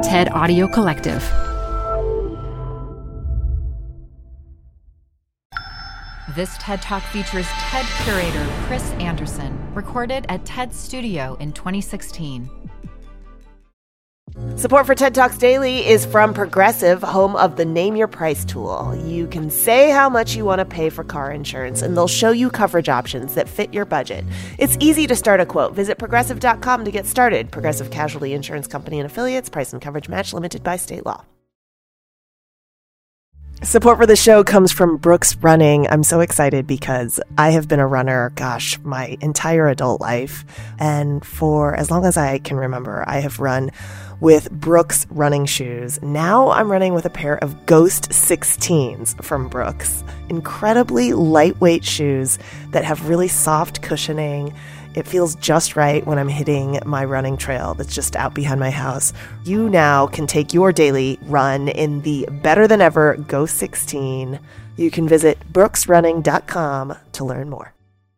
TED Audio Collective. This TED Talk features TED curator Chris Anderson, recorded at TED Studio in 2016. Support for TED Talks Daily is from Progressive, home of the Name Your Price tool. You can say how much you want to pay for car insurance, and they'll show you coverage options that fit your budget. It's easy to start a quote. Visit Progressive.com to get started. Progressive Casualty Insurance Company and Affiliates. Price and coverage match limited by state law. Support for the show comes from Brooks Running. I'm so excited because I have been a runner, my entire adult life. And for as long as I can remember, I have run with Brooks running shoes. Now I'm running with a pair of Ghost 16s from Brooks. Incredibly lightweight shoes that have really soft cushioning. It feels just right when I'm hitting my running trail that's just out behind my house. You now can take your daily run in the better than ever Ghost 16. You can visit brooksrunning.com to learn more.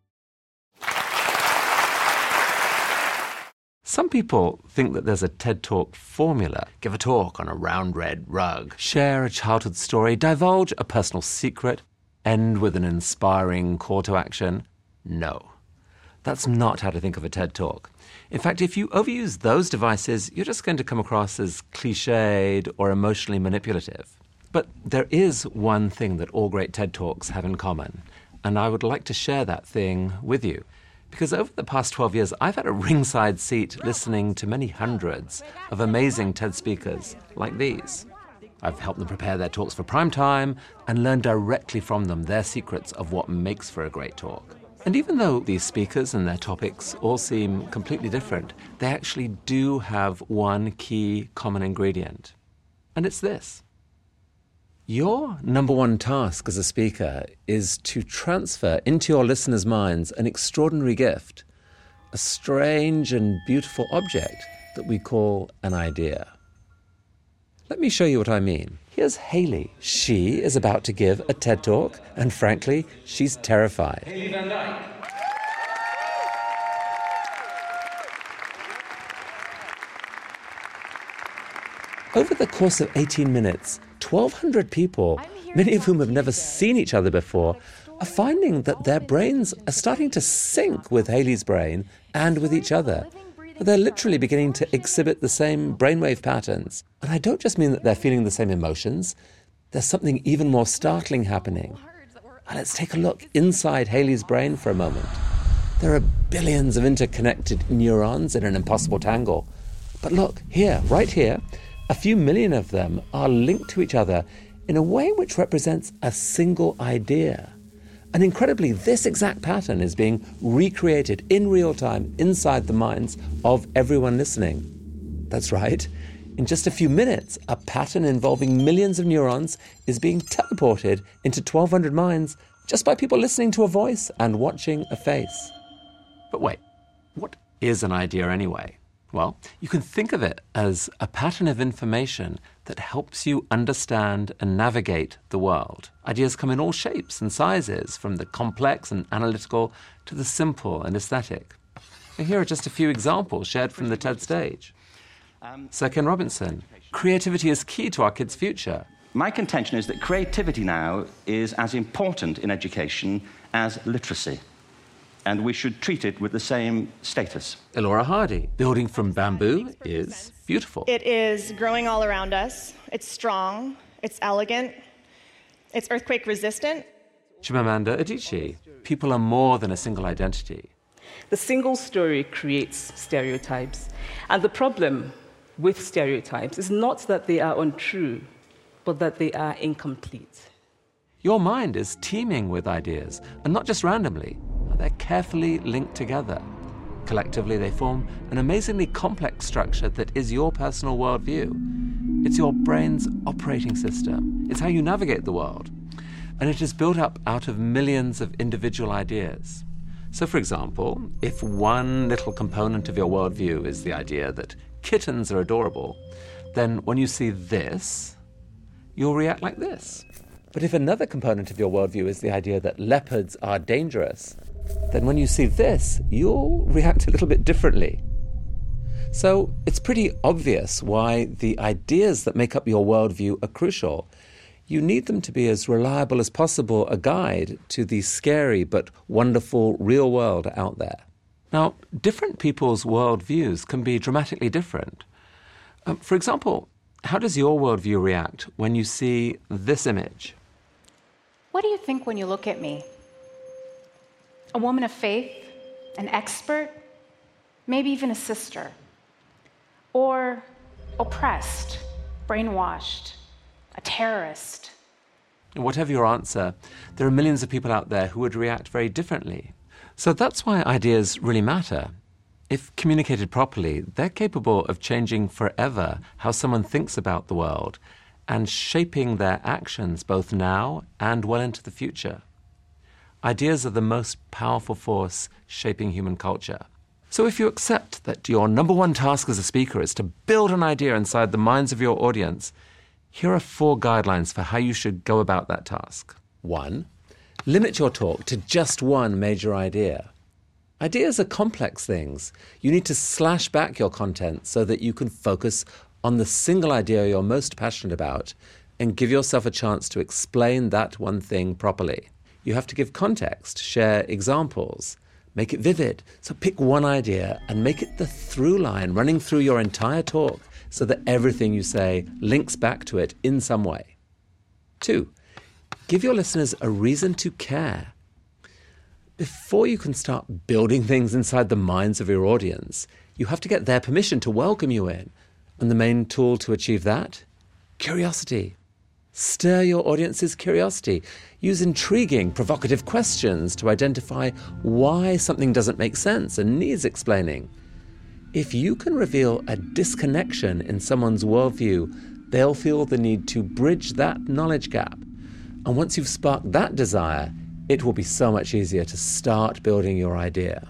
Some people think that there's a TED Talk formula. Give a talk on a round red rug, share a childhood story, divulge a personal secret, end with an inspiring call to action. No. That's not how to think of a TED Talk. In fact, if you overuse those devices, you're just going to come across as cliched or emotionally manipulative. But there is one thing that all great TED Talks have in common, and I would like to share that thing with you. Because over the past 12 years, I've had a ringside seat listening to many hundreds of amazing TED speakers like these. I've helped them prepare their talks for prime time and learned directly from them their secrets of what makes for a great talk. And even though these speakers and their topics all seem completely different, they actually do have one key common ingredient. And it's this. Your number one task as a speaker is to transfer into your listeners' minds an extraordinary gift, a strange and beautiful object that we call an idea. Let me show you what I mean. Here's Hayley. She is about to give a TED Talk, and frankly, she's terrified. Hayley Van Dyke. Over the course of 18 minutes, 1,200 people, many of whom have never seen each other before, are finding that their brains are starting to sync with Hayley's brain and with each other. They're literally beginning to exhibit the same brainwave patterns. And I don't just mean that they're feeling the same emotions. There's something even more startling happening. And let's take a look inside Hayley's brain for a moment. There are billions of interconnected neurons in an impossible tangle. But look, here, right here, a few million of them are linked to each other in a way which represents a single idea. And incredibly, this exact pattern is being recreated in real time inside the minds of everyone listening. That's right. In just a few minutes, a pattern involving millions of neurons is being teleported into 1,200 minds just by people listening to a voice and watching a face. But wait, what is an idea anyway? Well, you can think of it as a pattern of information that helps you understand and navigate the world. Ideas come in all shapes and sizes, from the complex and analytical to the simple and aesthetic. And here are just a few examples shared from the TED stage. Sir Ken Robinson, creativity is key to our kids' future. My contention is that creativity now is as important in education as literacy, and we should treat it with the same status. Elora Hardy, building from bamboo is beautiful. It is growing all around us. It's strong. It's elegant. It's earthquake resistant. Chimamanda Adichie, people are more than a single identity. The single story creates stereotypes. And the problem with stereotypes is not that they are untrue, but that they are incomplete. Your mind is teeming with ideas, and not just randomly. They're carefully linked together. Collectively, they form an amazingly complex structure that is your personal worldview. It's your brain's operating system. It's how you navigate the world. And it is built up out of millions of individual ideas. So, for example, if one little component of your worldview is the idea that kittens are adorable, then when you see this, you'll react like this. But if another component of your worldview is the idea that leopards are dangerous, then when you see this, you'll react a little bit differently. So it's pretty obvious why the ideas that make up your worldview are crucial. You need them to be as reliable as possible a guide to the scary but wonderful real world out there. Now, different people's worldviews can be dramatically different. For example, how does your worldview react when you see this image? What do you think when you look at me? A woman of faith? An expert? Maybe even a sister? Or oppressed, brainwashed, a terrorist? Whatever your answer, there are millions of people out there who would react very differently. So that's why ideas really matter. If communicated properly, they're capable of changing forever how someone thinks about the world and shaping their actions both now and well into the future. Ideas are the most powerful force shaping human culture. So if you accept that your number one task as a speaker is to build an idea inside the minds of your audience, here are 4 guidelines for how you should go about that task. 1. Limit your talk to just one major idea. Ideas are complex things. You need to slash back your content so that you can focus on the single idea you're most passionate about and give yourself a chance to explain that one thing properly. You have to give context, share examples, make it vivid. So pick one idea and make it the through line running through your entire talk so that everything you say links back to it in some way. 2, give your listeners a reason to care. Before you can start building things inside the minds of your audience, you have to get their permission to welcome you in. And the main tool to achieve that? Curiosity. Stir your audience's curiosity. Use intriguing, provocative questions to identify why something doesn't make sense and needs explaining. If you can reveal a disconnection in someone's worldview, they'll feel the need to bridge that knowledge gap. And once you've sparked that desire, it will be so much easier to start building your idea.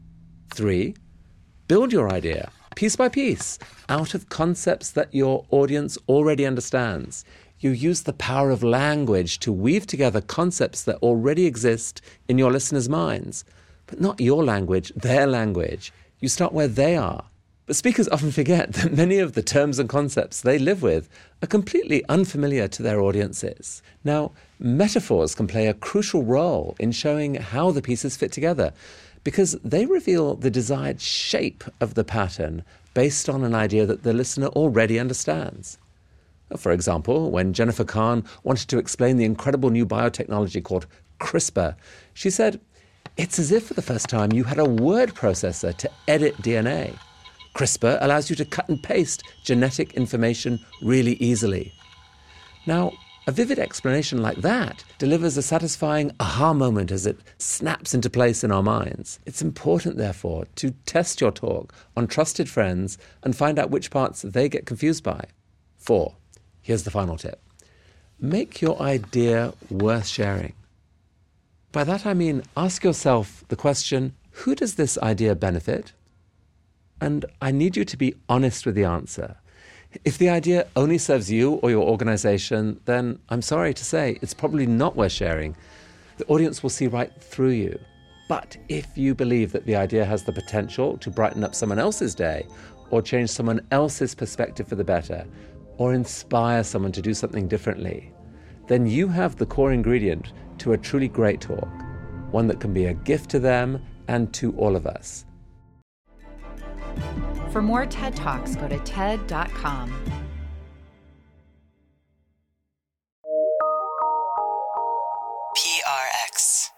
3, build your idea, piece by piece, out of concepts that your audience already understands. You use the power of language to weave together concepts that already exist in your listeners' minds. But not your language, their language. You start where they are. But speakers often forget that many of the terms and concepts they live with are completely unfamiliar to their audiences. Now, metaphors can play a crucial role in showing how the pieces fit together because they reveal the desired shape of the pattern based on an idea that the listener already understands. For example, when Jennifer Kahn wanted to explain the incredible new biotechnology called CRISPR, she said, "It's as if for the first time you had a word processor to edit DNA. CRISPR allows you to cut and paste genetic information really easily." Now, a vivid explanation like that delivers a satisfying aha moment as it snaps into place in our minds. It's important, therefore, to test your talk on trusted friends and find out which parts they get confused by. 4, here's the final tip. Make your idea worth sharing. By that I mean ask yourself the question, who does this idea benefit? And I need you to be honest with the answer. If the idea only serves you or your organization, then I'm sorry to say it's probably not worth sharing. The audience will see right through you. But if you believe that the idea has the potential to brighten up someone else's day, or change someone else's perspective for the better, or inspire someone to do something differently, then you have the core ingredient to a truly great talk, one that can be a gift to them and to all of us. For more TED Talks, go to TED.com. PRX.